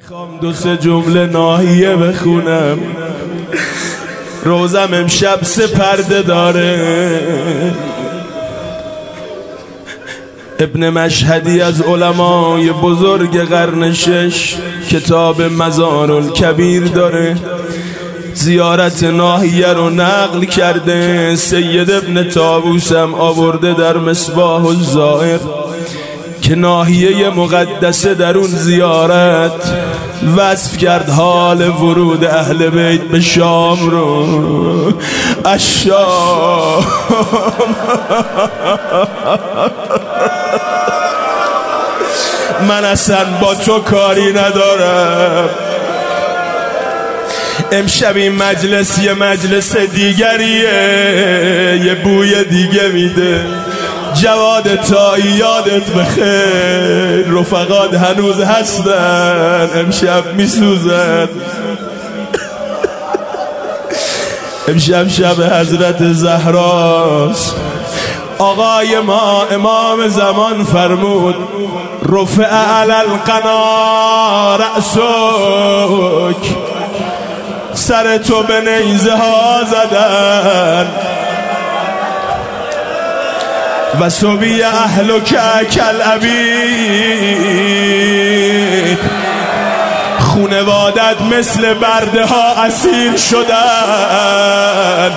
میخوام دو سه جمله ناحیه بخونم. روزم امشب سه پرده داره. ابن مشهدی از علمای بزرگ قرن شش کتاب مزارالکبیر داره. زیارت ناحیه رو نقل کرده. سید ابن طاووس هم آورده در مصباح الزائر که ناحیه مقدسه در اون زیارت وصف کرد حال ورود اهل بیت به شام رو. الشام من اصلا با تو کاری ندارم. امشب این مجلس یه مجلس دیگریه، یه بوی دیگه میده. جواد تایی یادت بخیر، رفقات هنوز هستن، امشب میسوزن. امشب شب حضرت زهراست. آقای ما امام زمان فرمود رفع علی القنا رأسک، سر تو به نیزه ها زدن. و صبی اهلک کالعبید، خونوادت مثل برده ها اسیر شدن.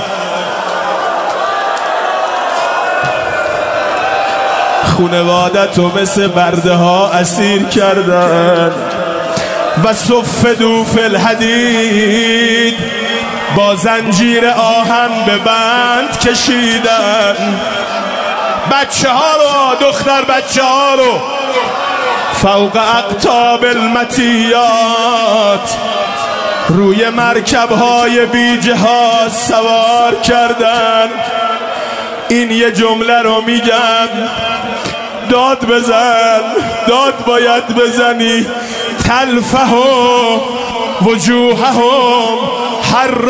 خونوادتو مثل برده ها اسیر کردن. و صفدوا فی الحدید، با زنجیر آهن به بند کشیدن. بچه ها رو، دختر بچه ها رو فوق اقطاب المطیات روی مرکب های بیجه ها سوار کردن. این یه جمله رو میگم، داد بزن، داد باید بزنی. تلفه وجوههم حر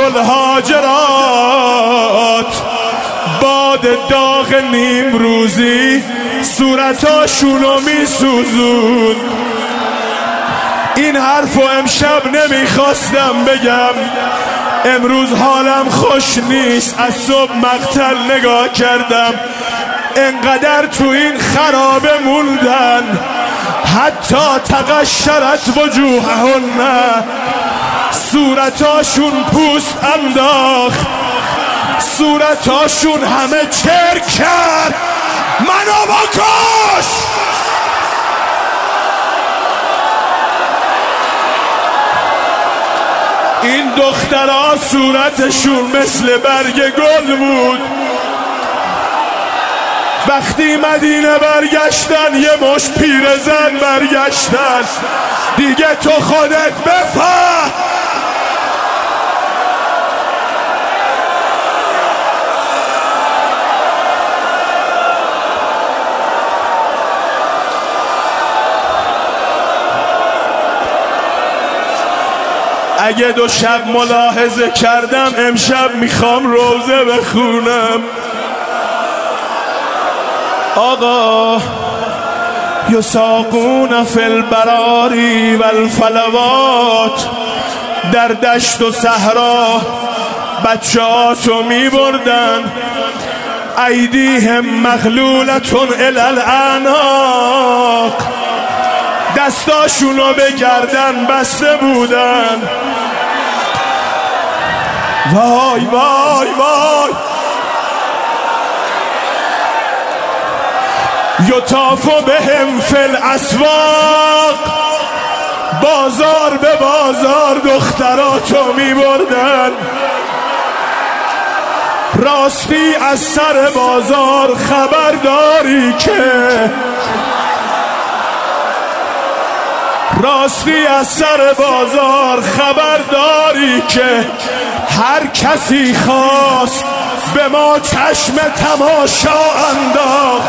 الحاجرات، باد داغ نیم روزی صورتاشونو میسوزون. این حرفو امشب نمیخواستم بگم، امروز حالم خوش نیست. از صبح مقتل نگاه کردم، انقدر تو این خرابه موندن. حتی تقشرت وجوههن، صورتاشون پوست انداخت، صورتاشون همه چرک کرد. منو بکش. این دخترها صورتشون مثل برگ گل بود. وقتی مدینه برگشتن یه مش پیرزن برگشتن. دیگه تو خودت بفهم. اگه دو شب ملاحظه کردم، امشب میخوام روزه بخونم. آقا یساقون فی البراری و الفلوات، در دشت و صحرا بچه‌هاتو میبردن. ایدیهم مغلولتون الی الاعناق، دستاشونو به گردن بسته بودن. وای وای وای. یطاف بهم فی الاسواق، بازار به بازار دختراتو می بردن. راستی از سر بازار خبرداری که، راستی از سر بازار خبرداری که هر کسی خواست به ما چشم تماشا انداخت.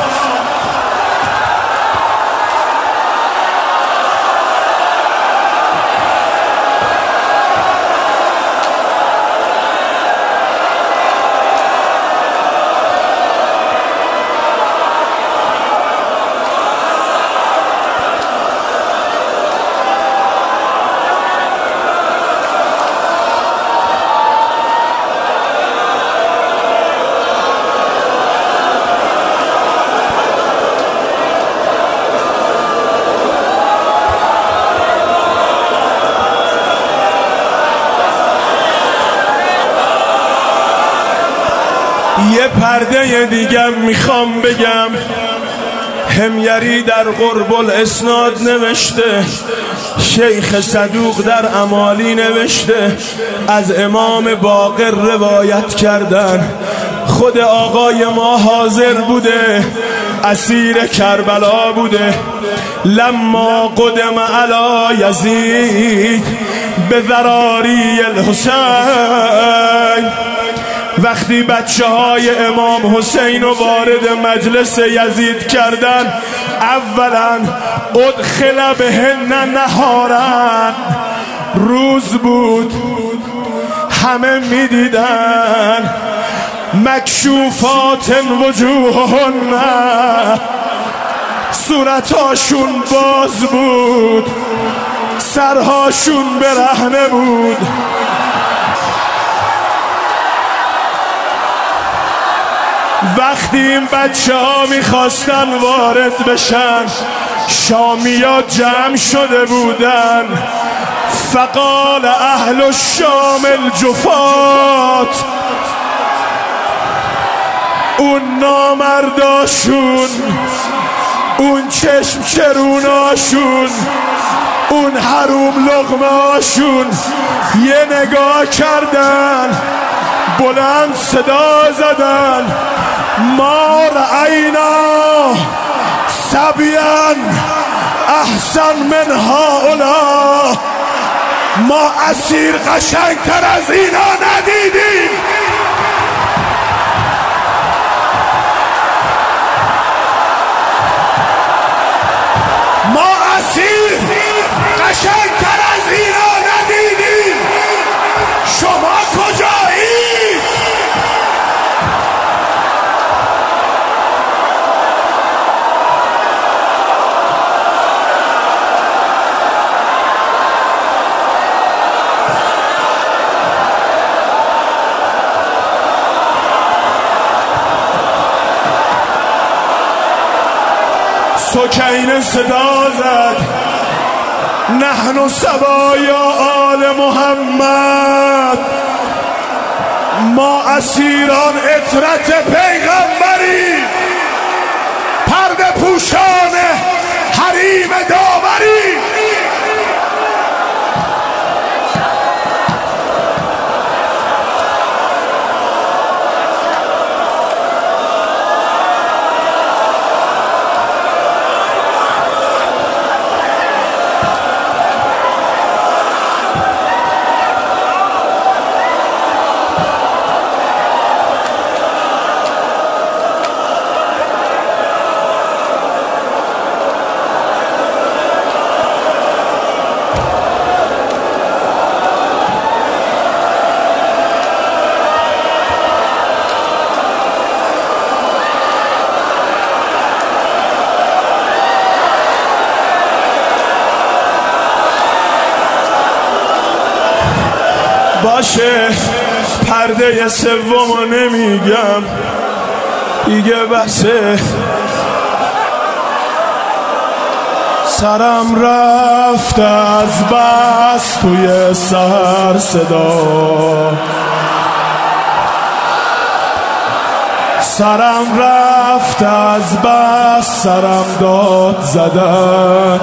یه پرده دیگه میخوام بگم. حمیری در قرب الاسناد نوشته، شیخ صدوق در امالی نوشته، از امام باقر روایت کردن، خود آقای ما حاضر بوده، اسیر کربلا بوده. لما قدم علی یزید به ذراری الحسین، وقتی بچه های امام حسین رو وارد مجلس یزید کردن، اولا ادخل بهن نهارن، روز بود، همه میدیدن، مکشوفات وجوههن، صورتاشون باز بود، سرهاشون برهنه بود. وقتی این بچه ها میخواستن وارد بشن، شامیا جمع شده بودن. فقال اهل الشام الجفات، اون نامرداشون، اون چشم چروناشون، اون حروم لقمهاشون یه نگاه کردن، بلند صدا زدن، ما رأینا سبیان احسن من هؤلاء، ما اسیر قشنگتر از اینا ندیدیم. ما اسیر قشنگتر از اینا ندیدیم. شما کجایید؟ سکینه صدا زد، نحن سبایا آل محمد، ما اسیران اطرت پیغمبری، پرده پوشان حریم داوری. باشه، پرده سومو نمیگم دیگه، بسه. سرم رفت از بس توی سر صدا، سرم رفت از بس، سرم داد زدن.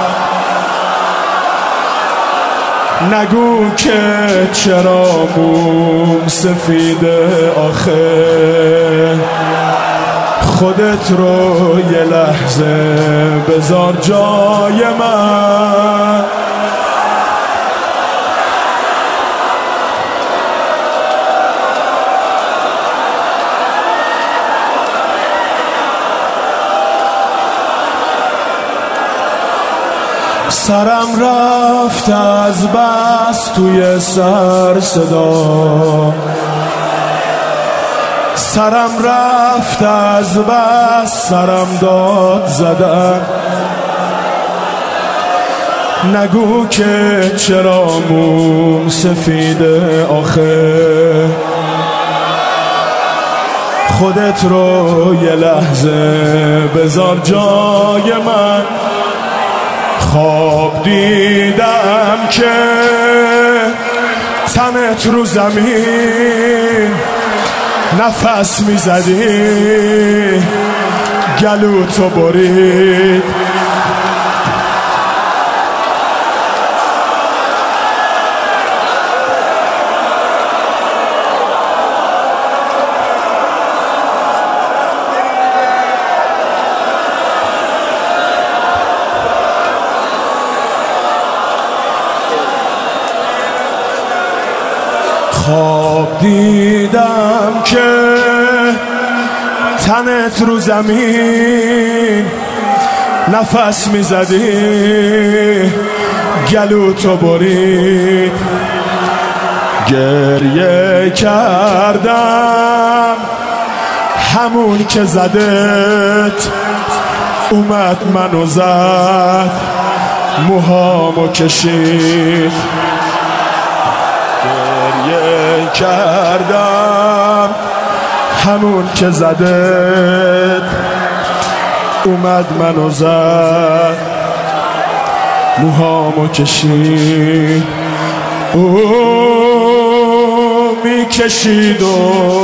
نگو که چرا موم سفیده آخه، خودت رو یه لحظه بذار جای من. سرم رفت از بس توی سر صدا، سرم رفت از بس، سرم داد زدن. نگو که چرا موم سفیده آخه، خودت رو یه لحظه بذار جای من. خواب دیدم که تنت رو زمین، نفس میزدی گلو تو برید. خواب دیدم که تنت رو زمین نفس میزدی گلو تو برید. گریه کردم همون که زدت اومد منو زد موهامو کشید. گریه کردم همون که زدت اومد منو زد موهامو کشید. او میکشید و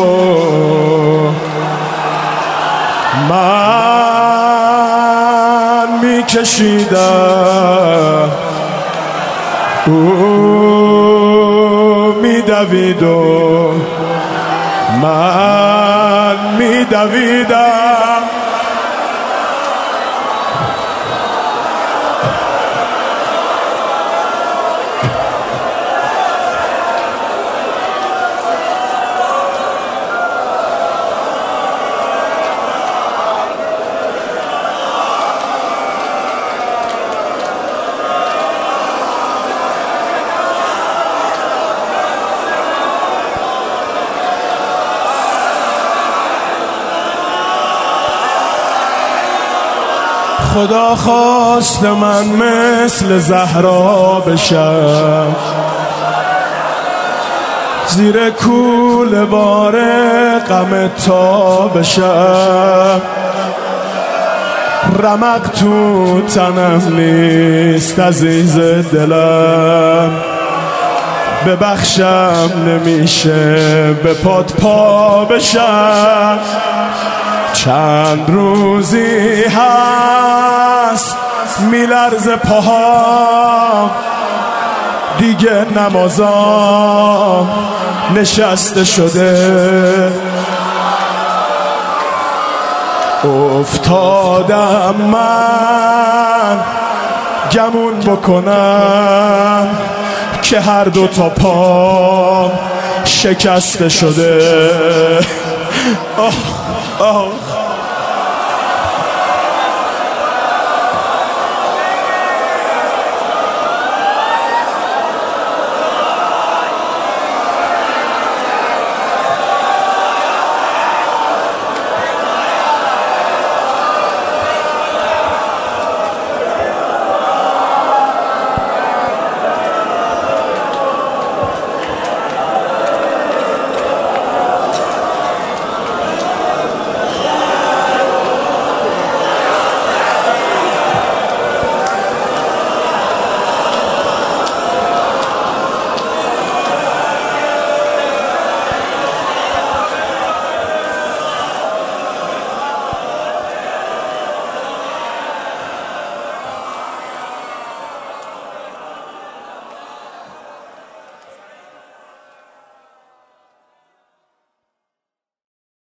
من میکشیدم. میدوید و من میدویدم. خدا خواست من مثل زهرا بشم، زیر کوله بار غم تا بشم. رمق تو تنم نیست عزیز دلم، ببخشم نمیشه به پات پا بشم. چند روزی هست میلرزه پاهام، دیگه نمازام نشسته شده. افتادم من گمون بکنم که هر دو تا پام شکسته شده. آه